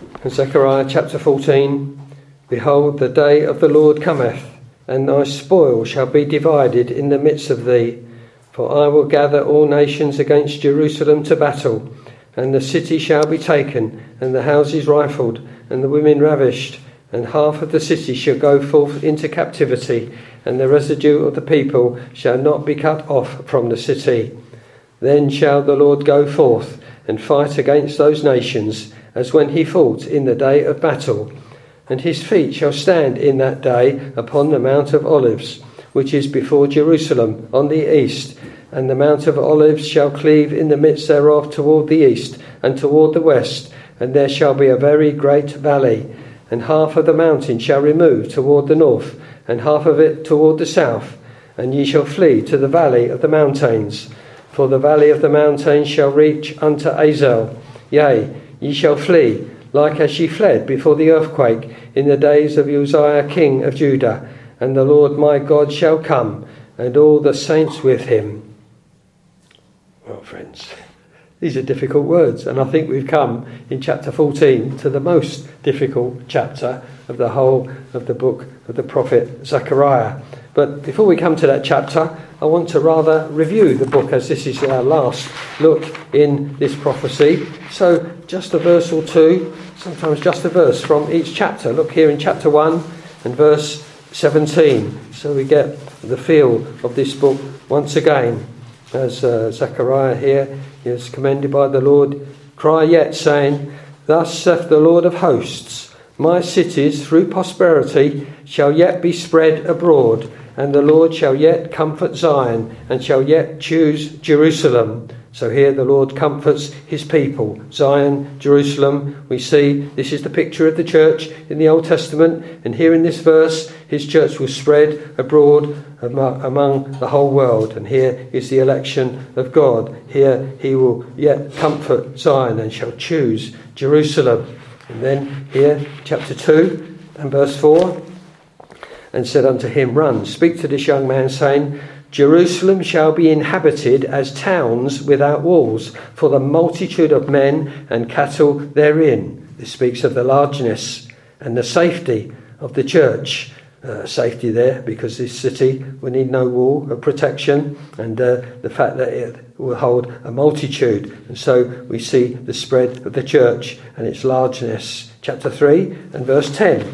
And Zechariah chapter 14, behold, the day of the Lord cometh, and thy spoil shall be divided in the midst of thee. For I will gather all nations against Jerusalem to battle, and the city shall be taken, and the houses rifled, and the women ravished, and half of the city shall go forth into captivity, and the residue of the people shall not be cut off from the city. Then shall the Lord go forth and fight against those nations, as when he fought in the day of battle. And his feet shall stand in that day upon the Mount of Olives, which is before Jerusalem on the east. And the Mount of Olives shall cleave in the midst thereof toward the east and toward the west, and there shall be a very great valley. And half of the mountain shall remove toward the north, and half of it toward the south. And ye shall flee to the valley of the mountains. For the valley of the mountains shall reach unto Azel. Yea, ye shall flee, like as ye fled before the earthquake in the days of Uzziah king of Judah. And the Lord my God shall come, and all the saints with him. Well, friends, these are difficult words, and I think we've come in chapter 14 to the most difficult chapter of the whole of the book of the prophet Zechariah. But before we come to that chapter, I want to rather review the book, as this is our last look in this prophecy. So just a verse or two, sometimes just a verse from each chapter. Look here in chapter 1 and verse 17, so we get the feel of this book once again. As Zechariah here is commended by the Lord, cry yet, saying, Thus saith the Lord of hosts, my cities through prosperity shall yet be spread abroad, and the Lord shall yet comfort Zion, and shall yet choose Jerusalem. So here the Lord comforts his people. Zion, Jerusalem, we see this is the picture of the church in the Old Testament. And here in this verse, his church will spread abroad among the whole world. And here is the election of God. Here he will yet comfort Zion and shall choose Jerusalem. And then here, chapter 2 and verse 4, and said unto him, Run, speak to this young man, saying, Jerusalem shall be inhabited as towns without walls, for the multitude of men and cattle therein. This speaks of the largeness and the safety of the church. Safety there, because this city will need no wall of protection, and the fact that it will hold a multitude. And so we see the spread of the church and its largeness. Chapter 3 and verse 10.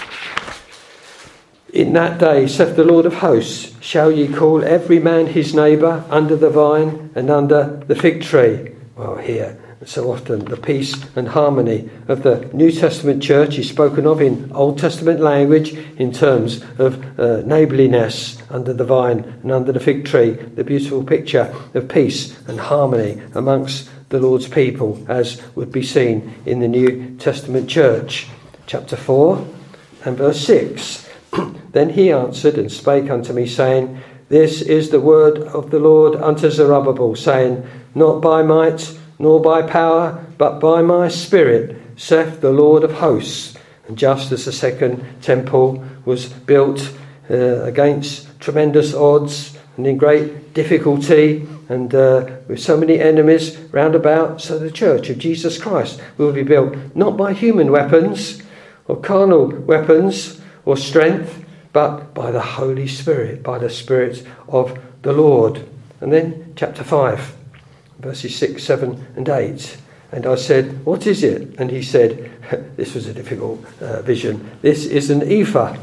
In that day, saith the Lord of hosts, shall ye call every man his neighbour under the vine and under the fig tree. Well, here, so often the peace and harmony of the New Testament church is spoken of in Old Testament language in terms of neighbourliness under the vine and under the fig tree. The beautiful picture of peace and harmony amongst the Lord's people, as would be seen in the New Testament church. Chapter 4 and verse 6. Then he answered and spake unto me, saying, This is the word of the Lord unto Zerubbabel, saying, Not by might, nor by power, but by my spirit, saith the Lord of hosts. And just as the second temple was built against tremendous odds and in great difficulty, and with so many enemies round about, so the church of Jesus Christ will be built not by human weapons or carnal weapons or strength, but by the Holy Spirit, by the Spirit of the Lord. And then chapter 5, verses 6, 7 and 8. And I said, What is it? And he said, this was a difficult vision. This is an ephah,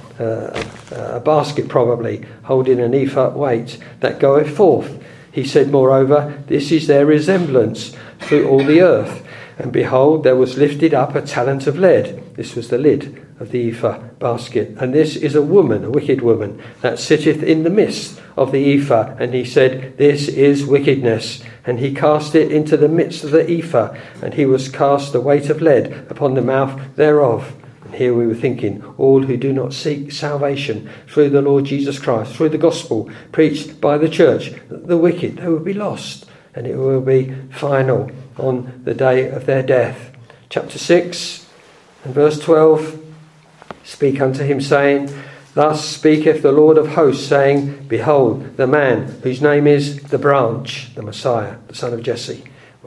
a basket probably, holding an ephah weight that goeth forth. He said, Moreover, this is their resemblance through all the earth. And behold, there was lifted up a talent of lead. This was the lid of the ephah basket. And this is a woman, a wicked woman, that sitteth in the midst of the ephah. And he said, This is wickedness. And he cast it into the midst of the ephah, and he was cast the weight of lead upon the mouth thereof. And here we were thinking, all who do not seek salvation through the Lord Jesus Christ, through the gospel preached by the church, the wicked, they will be lost, and it will be final on the day of their death. Chapter 6 and verse 12, Speak unto him, saying, Thus speaketh the Lord of hosts, saying, Behold, the man whose name is the branch, the Messiah, the son of Jesse.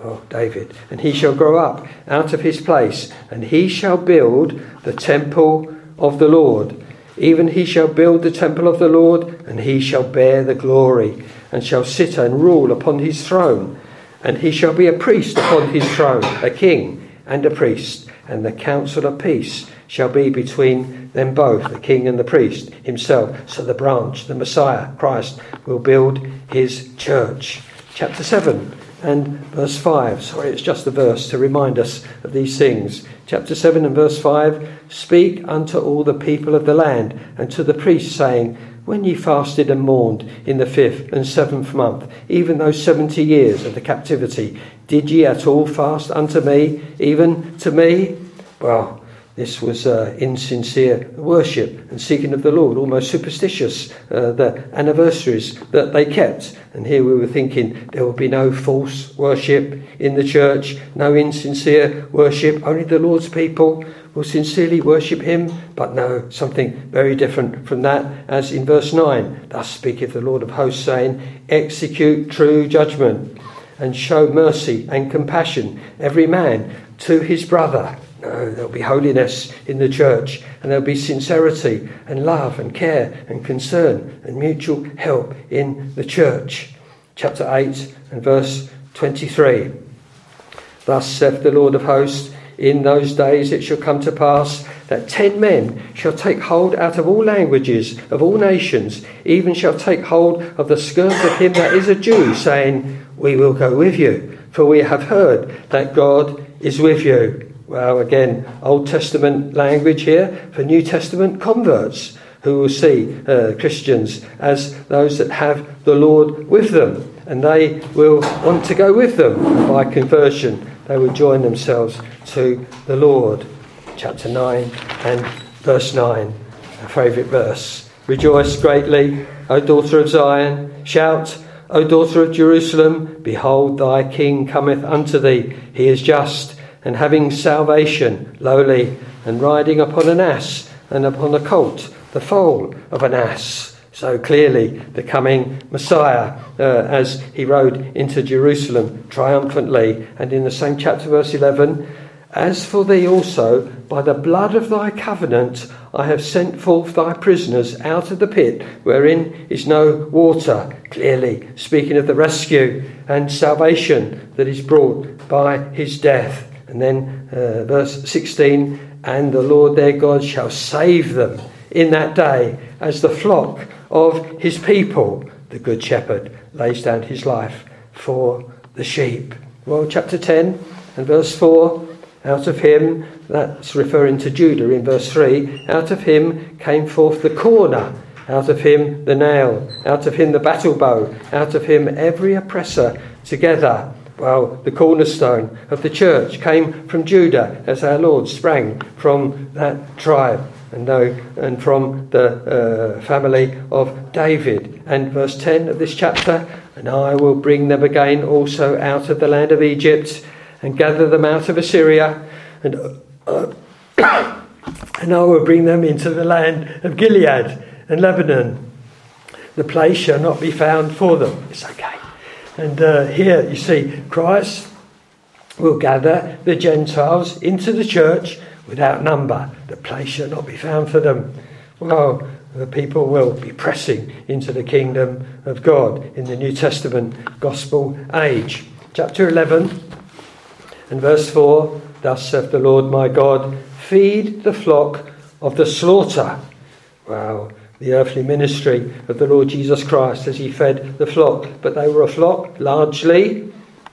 Well, David. And he shall grow up out of his place, and he shall build the temple of the Lord. Even he shall build the temple of the Lord, and he shall bear the glory, and shall sit and rule upon his throne. And he shall be a priest upon his throne, a king and a priest. And the counsel of peace shall be between them both, the king and the priest himself. So the branch, the Messiah, Christ, will build his church. Chapter 7 and verse 5. Sorry, it's just a verse to remind us of these things. Chapter 7 and verse 5. Speak unto all the people of the land, and to the priests, saying, when ye fasted and mourned in the 5th and 7th month, even those 70 years of the captivity, did ye at all fast unto me, even to me? Well, this was insincere worship and seeking of the Lord, almost superstitious, the anniversaries that they kept. And here we were thinking there will be no false worship in the church, no insincere worship, only the Lord's people will sincerely worship him. But no, something very different from that, as in verse 9, thus speaketh the Lord of hosts, saying, execute true judgment, and show mercy and compassion, every man to his brother. No, there'll be holiness in the church, and there'll be sincerity and love and care and concern and mutual help in the church. Chapter 8 and verse 23. Thus saith the Lord of hosts, in those days it shall come to pass that 10 men shall take hold out of all languages, of all nations, even shall take hold of the skirt of him that is a Jew, saying, we will go with you, for we have heard that God is with you. Well, again, Old Testament language here for New Testament converts, who will see Christians as those that have the Lord with them, and they will want to go with them. By conversion, they will join themselves to the Lord. Chapter 9 and verse 9, a favourite verse. Rejoice greatly, O daughter of Zion. Shout, O daughter of Jerusalem. Behold, thy king cometh unto thee. He is just, and having salvation, lowly, and riding upon an ass, and upon a colt, the foal of an ass. So clearly the coming Messiah, as he rode into Jerusalem triumphantly. And in the same chapter, verse 11, as for thee also, by the blood of thy covenant, I have sent forth thy prisoners out of the pit, wherein is no water. Clearly speaking of the rescue and salvation that is brought by his death. And then verse 16, and the Lord their God shall save them in that day, as the flock of his people. The good shepherd lays down his life for the sheep. Well, chapter 10 and verse 4, out of him, that's referring to Judah in verse 3, out of him came forth the corner, out of him the nail, out of him the battle bow, out of him every oppressor together. Well, the cornerstone of the church came from Judah, as our Lord sprang from that tribe, and from the family of David. And verse 10 of this chapter, and I will bring them again also out of the land of Egypt, and gather them out of Assyria, and I will bring them into the land of Gilead and Lebanon. The place shall not be found for them. It's okay. And here you see Christ will gather the Gentiles into the church without number. The place shall not be found for them. Well, the people will be pressing into the kingdom of God in the New Testament gospel age. Chapter 11 and verse 4, thus saith the Lord my God, feed the flock of the slaughter. Wow. The earthly ministry of the Lord Jesus Christ as he fed the flock. But they were a flock largely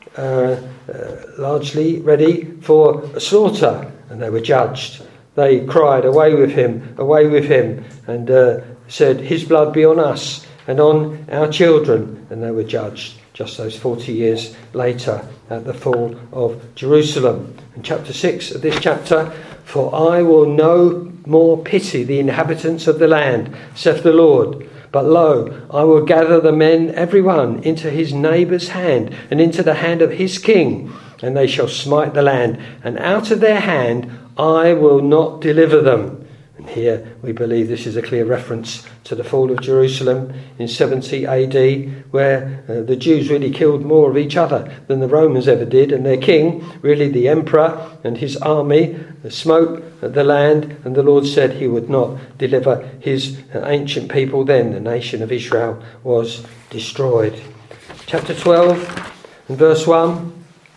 ready for slaughter, and they were judged. They cried, away with him, and said, his blood be on us and on our children. And they were judged just those 40 years later at the fall of Jerusalem. In chapter 6 of this chapter, for I will no more pity the inhabitants of the land, saith the Lord. But lo, I will gather the men every one into his neighbour's hand, and into the hand of his king, and they shall smite the land, and out of their hand I will not deliver them. And here we believe this is a clear reference to the fall of Jerusalem in 70 AD, where the Jews really killed more of each other than the Romans ever did, and their king, really the emperor and his army, smote the land, and the Lord said he would not deliver his ancient people. Then the nation of Israel was destroyed. Chapter 12 and verse 1.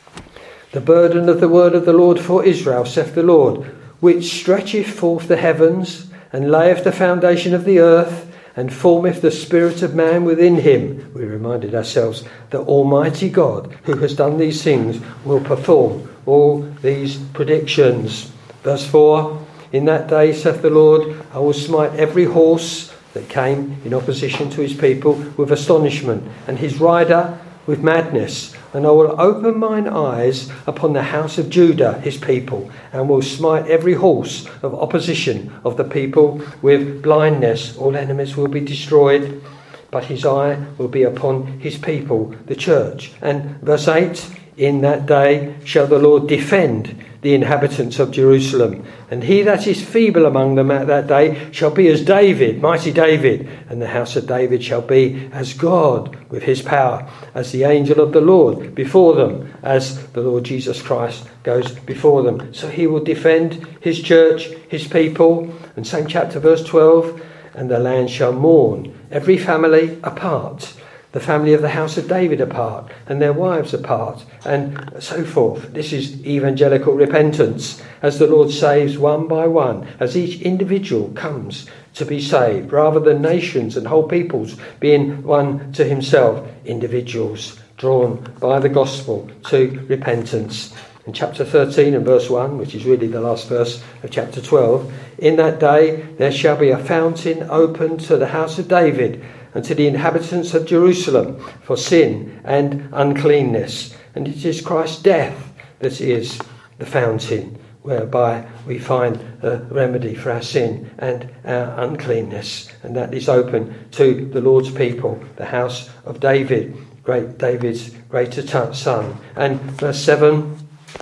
The burden of the word of the Lord for Israel, saith the Lord, which stretcheth forth the heavens, and layeth the foundation of the earth, and formeth the spirit of man within him. We reminded ourselves that Almighty God, who has done these things, will perform all these predictions. Verse 4, in that day, saith the Lord, I will smite every horse that came in opposition to his people with astonishment, and his rider with madness. And I will open mine eyes upon the house of Judah, his people, and will smite every horse of opposition of the people with blindness. All enemies will be destroyed, but his eye will be upon his people, the church. And verse 8, in that day shall the Lord defend the inhabitants of Jerusalem, and he that is feeble among them at that day shall be as David, mighty David, and the house of David shall be as God with his power, as the angel of the Lord before them, as the Lord Jesus Christ goes before them. So he will defend his church, his people. And same chapter, verse 12, and the land shall mourn, every family apart, the family of the house of David apart, and their wives apart, and so forth. This is evangelical repentance, as the Lord saves one by one, as each individual comes to be saved, rather than nations and whole peoples being won to himself. Individuals drawn by the gospel to repentance. In chapter 13 and verse 1, which is really the last verse of chapter 12, in that day there shall be a fountain opened to the house of David, and to the inhabitants of Jerusalem for sin and uncleanness. And it is Christ's death that is the fountain whereby we find a remedy for our sin and our uncleanness. And that is open to the Lord's people, the house of David, David's greater son. And verse 7,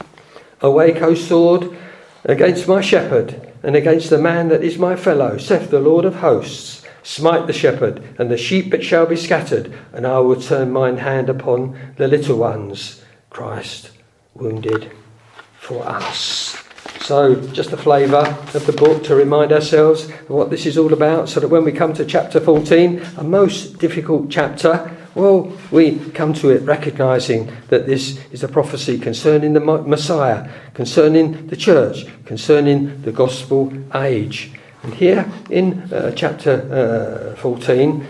awake, O sword, against my shepherd, and against the man that is my fellow, saith the Lord of hosts. Smite the shepherd, and the sheep that shall be scattered, and I will turn mine hand upon the little ones. Christ wounded for us. So just a flavour of the book to remind ourselves of what this is all about, so that when we come to chapter 14, a most difficult chapter, well, we come to it recognising that this is a prophecy concerning the Messiah, concerning the church, concerning the gospel age. And here in chapter 14,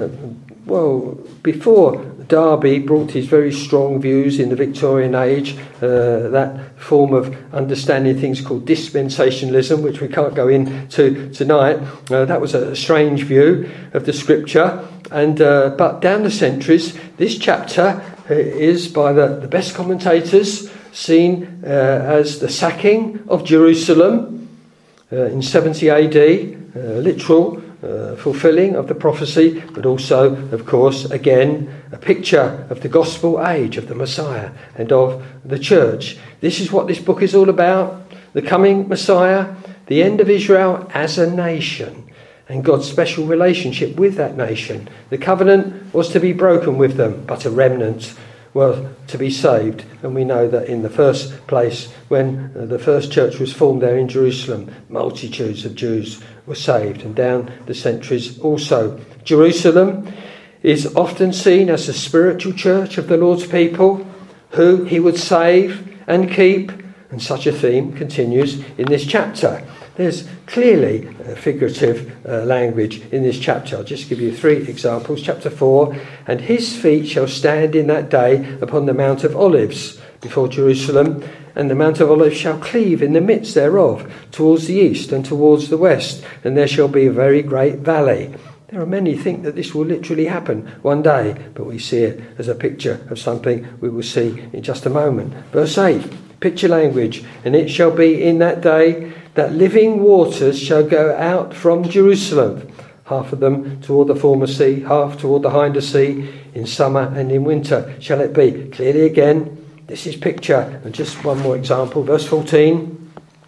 before Darby brought his very strong views in the Victorian age, that form of understanding things called dispensationalism, which we can't go into tonight, that was a strange view of the scripture. And but down the centuries, this chapter is, by the best commentators, seen as the sacking of Jerusalem in 70 AD, literal fulfilling of the prophecy, but also, of course, again, a picture of the gospel age, of the Messiah and of the church. This is what this book is all about: the coming Messiah, the end of Israel as a nation, and God's special relationship with that nation. The covenant was to be broken with them, but a remnant were to be saved. And we know that in the first place, when the first church was formed there in Jerusalem, multitudes of Jews were saved, and down the centuries also. Jerusalem is often seen as the spiritual church of the Lord's people, who he would save and keep, and such a theme continues in this chapter. There's clearly figurative language in this chapter. I'll just give you 3 examples. Chapter 4, and his feet shall stand in that day upon the Mount of Olives before Jerusalem, and the Mount of Olives shall cleave in the midst thereof towards the east and towards the west, and there shall be a very great valley. There are many who think that this will literally happen one day, but we see it as a picture of something we will see in just a moment. Verse 8, picture language, and it shall be in that day that living waters shall go out from Jerusalem, half of them toward the former sea, half toward the hinder sea. In summer and in winter shall it be. Clearly again, this is picture. And just one more example, verse 14.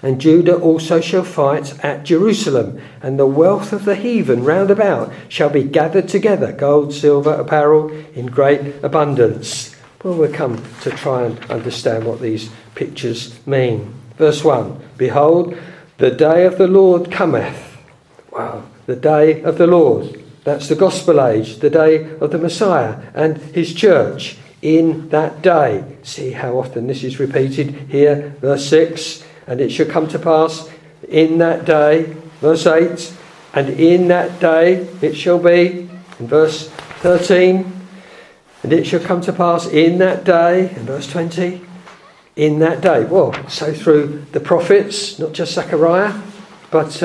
And Judah also shall fight at Jerusalem, and the wealth of the heathen round about shall be gathered together, gold, silver, apparel, in great abundance. Well, we'll come to try and understand what these pictures mean. Verse 1, behold, the day of the Lord cometh. Wow, the day of the Lord. That's the gospel age, the day of the Messiah and his church. In that day. See how often this is repeated here. Verse 6, and it shall come to pass in that day. Verse 8, and in that day it shall be. In verse 13, and it shall come to pass in that day. In verse 20, in that day. Well, so through the prophets, not just Zechariah, but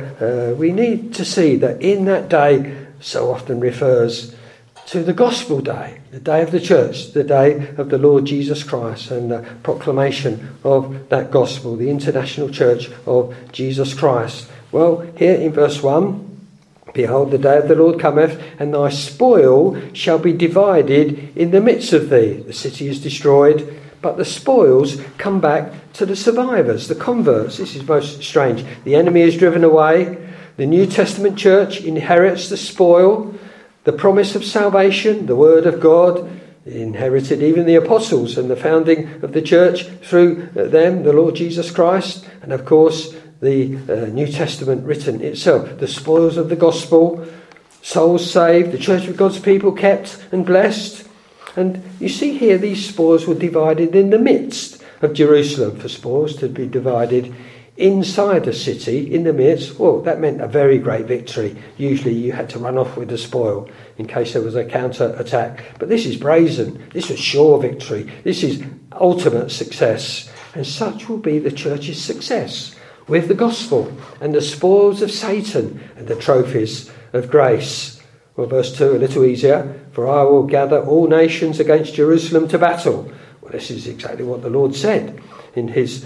we need to see that in that day so often refers to the gospel day, the day of the church, the day of the Lord Jesus Christ, and the proclamation of that gospel, the international church of Jesus Christ. Well, here in verse 1, behold, the day of the Lord cometh, and thy spoil shall be divided in the midst of thee. The city is destroyed, but the spoils come back to the survivors, the converts. This is most strange. The enemy is driven away. The New Testament church inherits the spoil. The promise of salvation, the word of God, inherited even the apostles and the founding of the church through them, the Lord Jesus Christ, and of course the New Testament written itself. The spoils of the gospel, souls saved, the church of God's people kept and blessed. And you see here these spoils were divided in the midst of Jerusalem. For spoils to be divided inside a city, in the midst, well, that meant a very great victory. Usually you had to run off with the spoil in case there was a counter-attack. But this is brazen. This was sure victory. This is ultimate success. And such will be the church's success with the gospel and the spoils of Satan and the trophies of grace. Well, verse 2, a little easier. For I will gather all nations against Jerusalem to battle. Well, this is exactly what the Lord said in his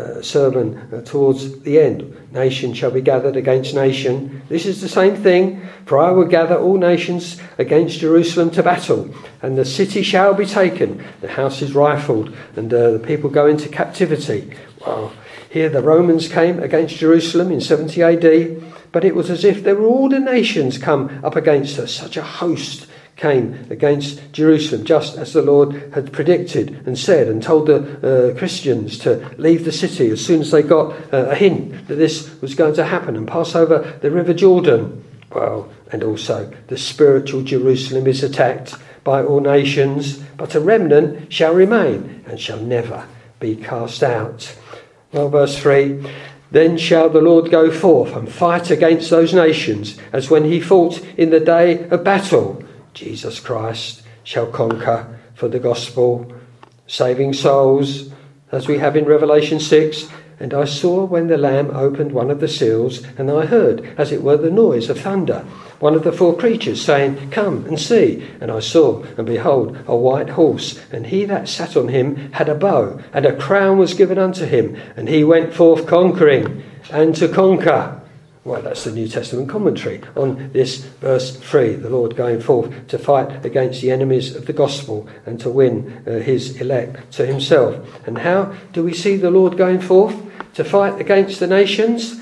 sermon towards the end. Nation shall be gathered against nation. This is the same thing. For I will gather all nations against Jerusalem to battle, and the city shall be taken, the house is rifled, and the people go into captivity. Well, here the Romans came against Jerusalem in 70 AD, but it was as if there were all the nations come up against us. Such a host came against Jerusalem, just as the Lord had predicted and said, and told the Christians to leave the city as soon as they got a hint that this was going to happen and pass over the River Jordan. Well, and also the spiritual Jerusalem is attacked by all nations, but a remnant shall remain and shall never be cast out. Well, verse 3, then shall the Lord go forth and fight against those nations as when he fought in the day of battle. Jesus Christ shall conquer for the gospel, saving souls, as we have in Revelation 6. And I saw when the Lamb opened one of the seals, and I heard, as it were, the noise of thunder, one of the four creatures saying, come and see. And I saw, and behold, a white horse, and he that sat on him had a bow, and a crown was given unto him, and he went forth conquering, and to conquer. Well, that's the New Testament commentary on this verse 3, the Lord going forth to fight against the enemies of the gospel and to win his elect to himself. And how do we see the Lord going forth to fight against the nations?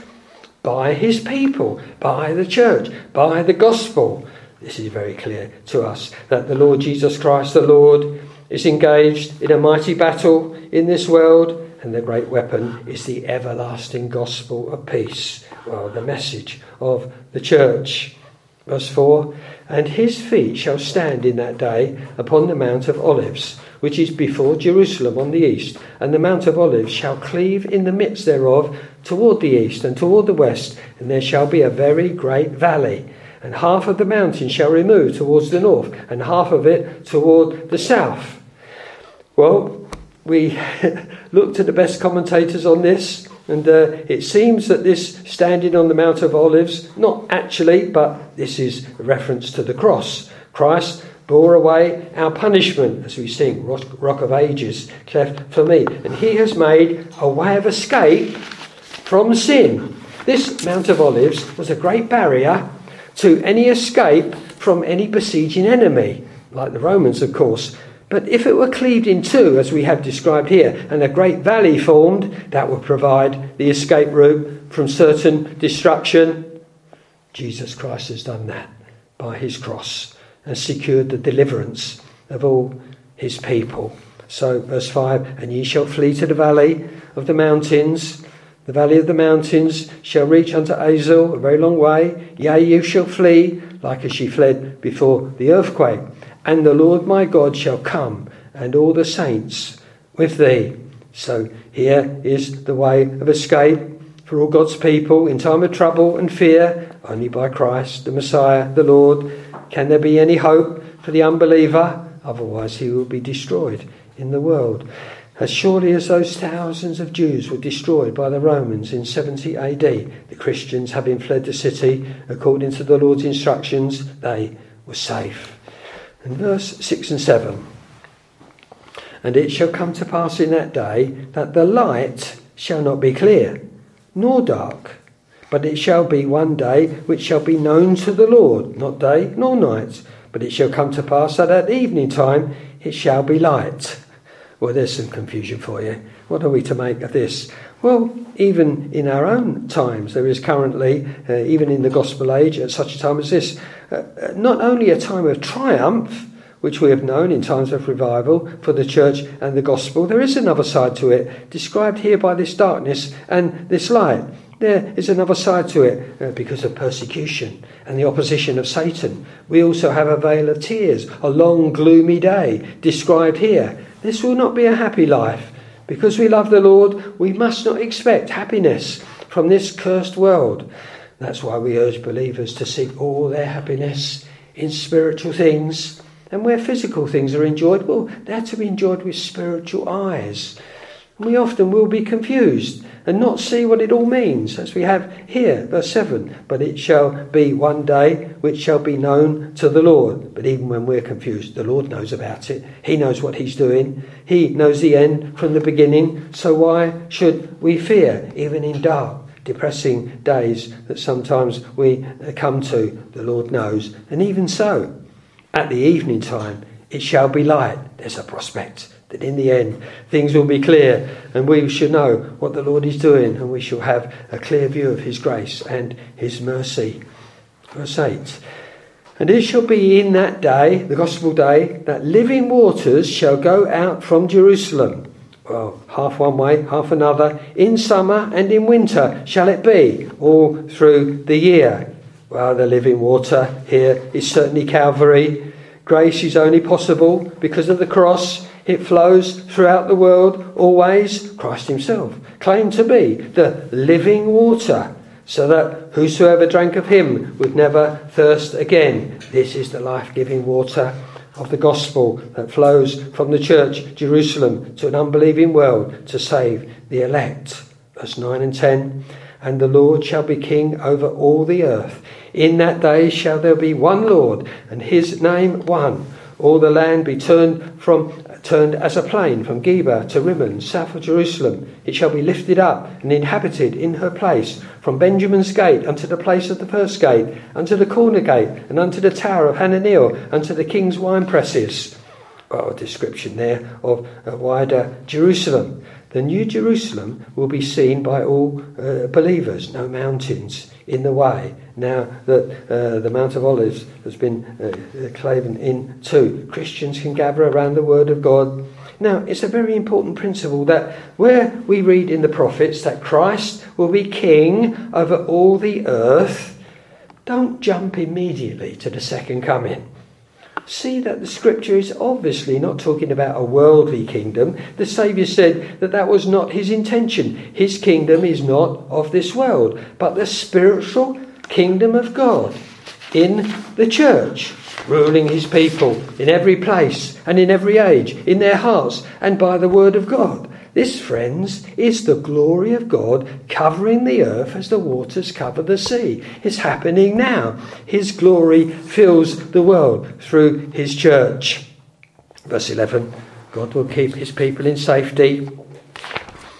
By his people, by the church, by the gospel. This is very clear to us that the Lord Jesus Christ, the Lord, is engaged in a mighty battle in this world, and the great weapon is the everlasting gospel of peace. Well, the message of the church. Verse 4, and his feet shall stand in that day upon the Mount of Olives, which is before Jerusalem on the east, and the Mount of Olives shall cleave in the midst thereof toward the east and toward the west, and there shall be a very great valley. And half of the mountain shall remove towards the north, and half of it toward the south. Well, we looked at the best commentators on this, and it seems that this standing on the Mount of Olives, not actually, but this is a reference to the cross. Christ bore away our punishment, as we sing, Rock of Ages, cleft for me. And he has made a way of escape from sin. This Mount of Olives was a great barrier to any escape from any besieging enemy, like the Romans, of course. But if it were cleaved in two, as we have described here, and a great valley formed, that would provide the escape route from certain destruction. Jesus Christ has done that by his cross and secured the deliverance of all his people. So, verse 5, and ye shall flee to the valley of the mountains. The valley of the mountains shall reach unto Azel, a very long way. Yea, you shall flee, like as ye fled before the earthquake. And the Lord my God shall come, and all the saints with thee. So here is the way of escape for all God's people in time of trouble and fear. Only by Christ, the Messiah, the Lord, can there be any hope for the unbeliever. Otherwise he will be destroyed in the world. As surely as those thousands of Jews were destroyed by the Romans in 70 AD, the Christians, having fled the city according to the Lord's instructions, they were safe. And verse 6 and 7. And it shall come to pass in that day that the light shall not be clear, nor dark, but it shall be one day which shall be known to the Lord, not day nor night. But it shall come to pass that at evening time it shall be light. Well, there's some confusion for you. What are we to make of this? Well, even in our own times, there is currently, even in the gospel age, at such a time as this, not only a time of triumph, which we have known in times of revival for the church and the gospel, there is another side to it, described here by this darkness and this light. There is another side to it because of persecution and the opposition of Satan. We also have a veil of tears, a long, gloomy day described here. This will not be a happy life. Because we love the Lord, we must not expect happiness from this cursed world. That's why we urge believers to seek all their happiness in spiritual things. And where physical things are enjoyed, well, they're to be enjoyed with spiritual eyes. And we often will be confused and not see what it all means, as we have here, verse 7. But it shall be one day which shall be known to the Lord. But even when we're confused, the Lord knows about it. He knows what he's doing. He knows the end from the beginning. So why should we fear, even in dark, depressing days that sometimes we come to? The Lord knows. And even so, at the evening time, it shall be light. There's a prospect that in the end things will be clear and we shall know what the Lord is doing and we shall have a clear view of his grace and his mercy. Verse 8. And it shall be in that day, the gospel day, that living waters shall go out from Jerusalem. Well, half one way, half another. In summer and in winter shall it be, all through the year. Well, the living water here is certainly Calvary. Grace is only possible because of the cross. It flows throughout the world, always. Christ himself claimed to be the living water, so that whosoever drank of him would never thirst again. This is the life-giving water of the gospel that flows from the church, Jerusalem, to an unbelieving world to save the elect. Verse 9 and 10. And the Lord shall be king over all the earth. In that day shall there be one Lord, and his name one. All the land be turned as a plain from Geba to Rimmon, south of Jerusalem. It shall be lifted up and inhabited in her place, from Benjamin's gate unto the place of the first gate, unto the corner gate, and unto the tower of Hananiel, unto the king's wine presses. Well, a description there of a wider Jerusalem. The new Jerusalem will be seen by all believers, no mountains in the way. Now that the Mount of Olives has been cloven in two, Christians can gather around the Word of God. Now, it's a very important principle that where we read in the prophets that Christ will be king over all the earth, don't jump immediately to the second coming. See that the scripture is obviously not talking about a worldly kingdom. The Saviour said that was not his intention. His kingdom is not of this world, but the spiritual kingdom of God in the church, ruling his people in every place and in every age, in their hearts and by the word of God. This, friends, is the glory of God covering the earth as the waters cover the sea. It's happening now. His glory fills the world through his church. Verse 11, God will keep his people in safety.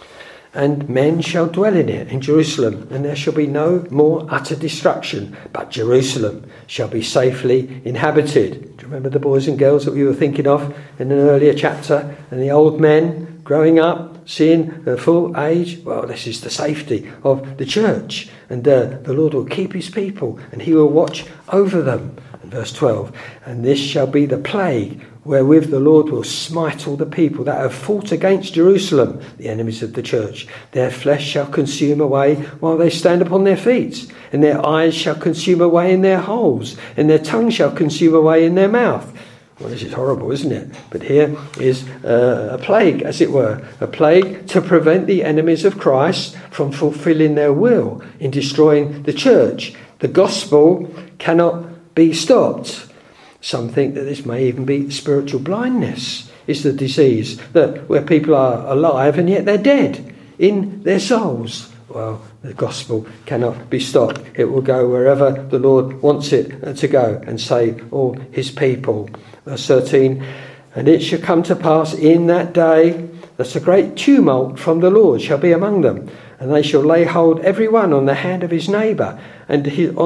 and men shall dwell in it, in Jerusalem, and there shall be no more utter destruction, but Jerusalem shall be safely inhabited. Do you remember the boys and girls that we were thinking of in an earlier chapter? And the old men growing up, seeing the full age? Well, this is the safety of the church, and the Lord will keep his people, and he will watch over them. And verse 12, and this shall be the plague wherewith the Lord will smite all the people that have fought against Jerusalem, the enemies of the church. Their flesh shall consume away while they stand upon their feet, and their eyes shall consume away in their holes, and their tongue shall consume away in their mouth. Well, this is horrible, isn't it? But here is a plague, as it were, a plague to prevent the enemies of Christ from fulfilling their will in destroying the church. The gospel cannot be stopped. Some think that this may even be spiritual blindness. It's the disease that where people are alive and yet they're dead in their souls. Well, the gospel cannot be stopped. It will go wherever the Lord wants it to go and save all his people. Verse 13, and it shall come to pass in that day that a great tumult from the Lord shall be among them, and they shall lay hold every one on the hand of his neighbour, and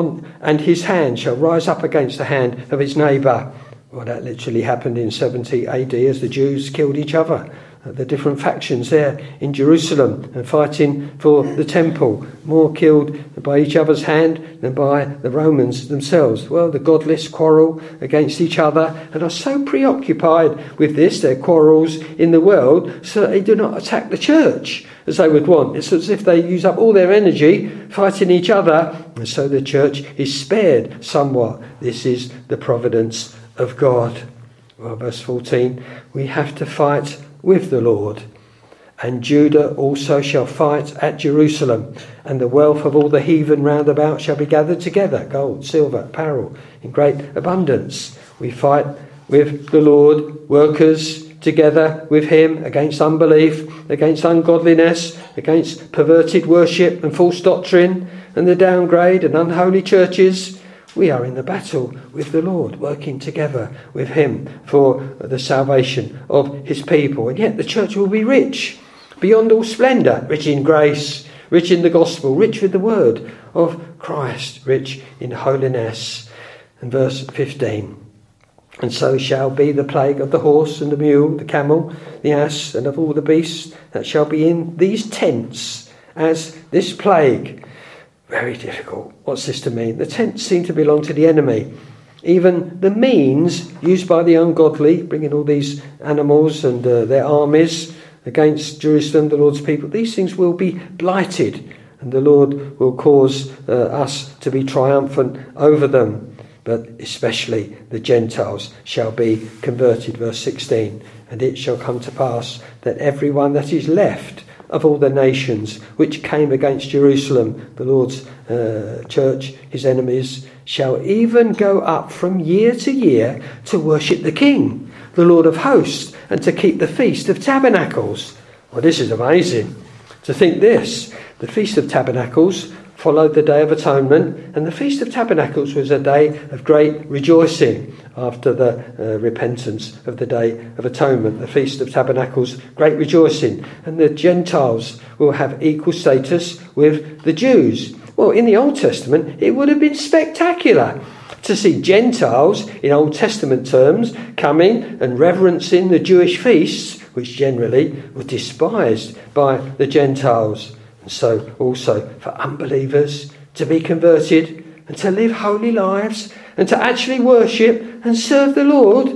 his hand shall rise up against the hand of his neighbour. Well, that literally happened in 70 AD as the Jews killed each other. The different factions there in Jerusalem and fighting for the temple, more killed by each other's hand than by the Romans themselves. Well, the godless quarrel against each other and are so preoccupied with this, their quarrels in the world, so that they do not attack the church as they would want. It's as if they use up all their energy fighting each other, and so the church is spared somewhat. This is the providence of God. Well, verse 14, we have to fight with the Lord. And Judah also shall fight at Jerusalem, and the wealth of all the heathen round about shall be gathered together, gold, silver, apparel, in great abundance. We fight with the Lord, workers together with him against unbelief, against ungodliness, against perverted worship and false doctrine, and the downgrade and unholy churches. We are in the battle with the Lord, working together with him for the salvation of his people. And yet the church will be rich, beyond all splendour, rich in grace, rich in the gospel, rich with the word of Christ, rich in holiness. And verse 15, and so shall be the plague of the horse and the mule, the camel, the ass, and of all the beasts that shall be in these tents, as this plague. Very difficult. What's this to mean? The tents seem to belong to the enemy. Even the means used by the ungodly, bringing all these animals and their armies against Jerusalem, the Lord's people, these things will be blighted, and the Lord will cause us to be triumphant over them. But especially the Gentiles shall be converted. Verse 16, and it shall come to pass that everyone that is left of all the nations which came against Jerusalem, the Lord's church, his enemies, shall even go up from year to year to worship the King, the Lord of hosts, and to keep the Feast of Tabernacles. Well, this is amazing to think this. The Feast of Tabernacles followed the Day of Atonement, and the Feast of Tabernacles was a day of great rejoicing after the repentance of the Day of Atonement. The Feast of Tabernacles, great rejoicing, and the Gentiles will have equal status with the Jews. Well, in the Old Testament, it would have been spectacular to see Gentiles, in Old Testament terms, coming and reverencing the Jewish feasts, which generally were despised by the Gentiles. And so also for unbelievers to be converted and to live holy lives and to actually worship and serve the Lord.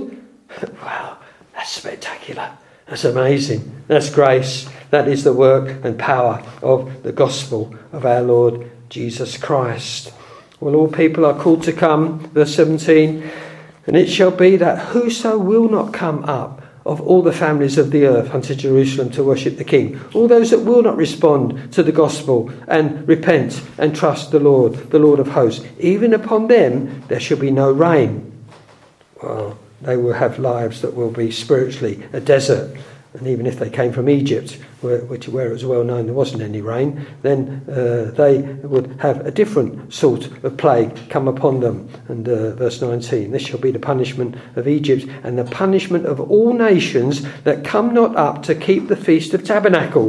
Wow, that's spectacular. That's amazing. That's grace. That is the work and power of the gospel of our Lord Jesus Christ. Well, all people are called to come, verse 17, and it shall be that whoso will not come up of all the families of the earth unto Jerusalem to worship the King, all those that will not respond to the gospel and repent and trust the Lord of hosts, even upon them there shall be no rain. Well, they will have lives that will be spiritually a desert. And even if they came from Egypt, where it was well known there wasn't any rain, then they would have a different sort of plague come upon them. And verse 19, this shall be the punishment of Egypt and the punishment of all nations that come not up to keep the Feast of Tabernacles.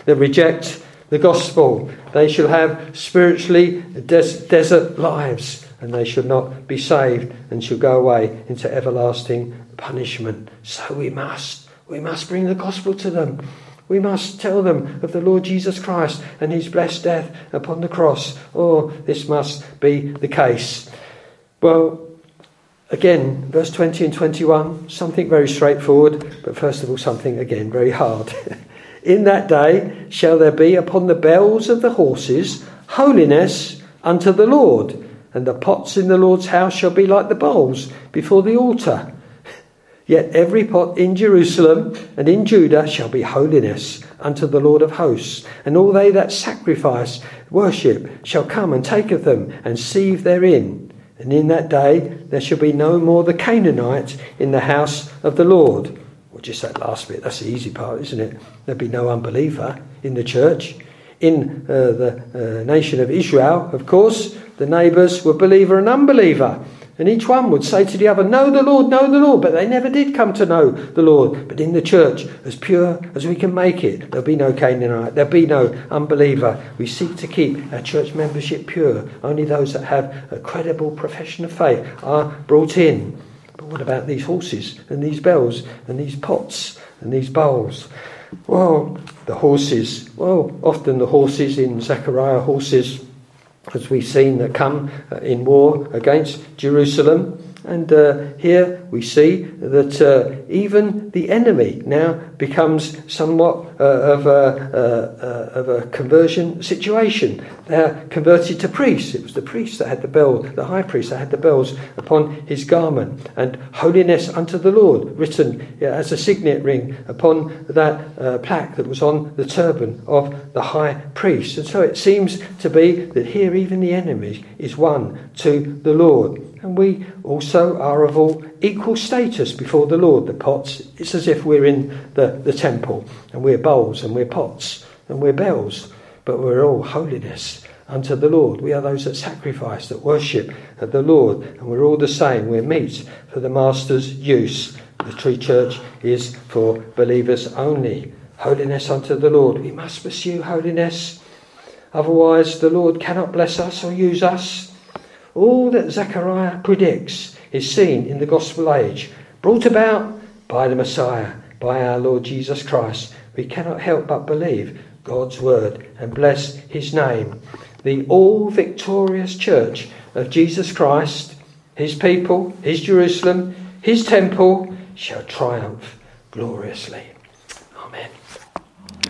that reject the gospel. They shall have spiritually desert lives, and they shall not be saved and shall go away into everlasting punishment. So we must bring the gospel to them. We must tell them of the Lord Jesus Christ and his blessed death upon the cross. Oh, this must be the case. Well, again, verse 20 and 21, something very straightforward, but first of all, something again very hard. In that day shall there be upon the bells of the horses holiness unto the Lord, and the pots in the Lord's house shall be like the bowls before the altar. Yet every pot in Jerusalem and in Judah shall be holiness unto the Lord of hosts, and all they that sacrifice worship shall come and take of them and sieve therein. And in that day there shall be no more the Canaanite in the house of the Lord. Well, just that last bit, that's the easy part, isn't it? There'll be no unbeliever in the church. In the nation of Israel, of course, the neighbours were believer and unbeliever. And each one would say to the other, know the Lord, know the Lord. But they never did come to know the Lord. But in the church, as pure as we can make it, there'll be no Canaanite, there'll be no unbeliever. We seek to keep our church membership pure. Only those that have a credible profession of faith are brought in. But what about these horses and these bells and these pots and these bowls? Well, the horses. Well, often the horses in Zechariah, horses, as we've seen, that come in war against Jerusalem. And here we see that even the enemy now becomes somewhat of a conversion situation. They're converted to priests. It was the priest that had the bell, the high priest that had the bells upon his garment. And holiness unto the Lord, written as a signet ring upon that plaque that was on the turban of the high priest. And so it seems to be that here even the enemy is one to the Lord. And we also are of all equal status before the Lord. The pots, it's as if we're in the temple, and we're bowls and we're pots and we're bells, but we're all holiness unto the Lord. We are those that sacrifice, that worship the Lord, and we're all the same. We're meat for the Master's use. The true church is for believers only. Holiness unto the Lord. We must pursue holiness, otherwise the Lord cannot bless us or use us. All that Zechariah predicts is seen in the gospel age, brought about by the Messiah, by our Lord Jesus Christ. We cannot help but believe God's word and bless his name. The all-victorious church of Jesus Christ, his people, his Jerusalem, his temple, shall triumph gloriously. Amen.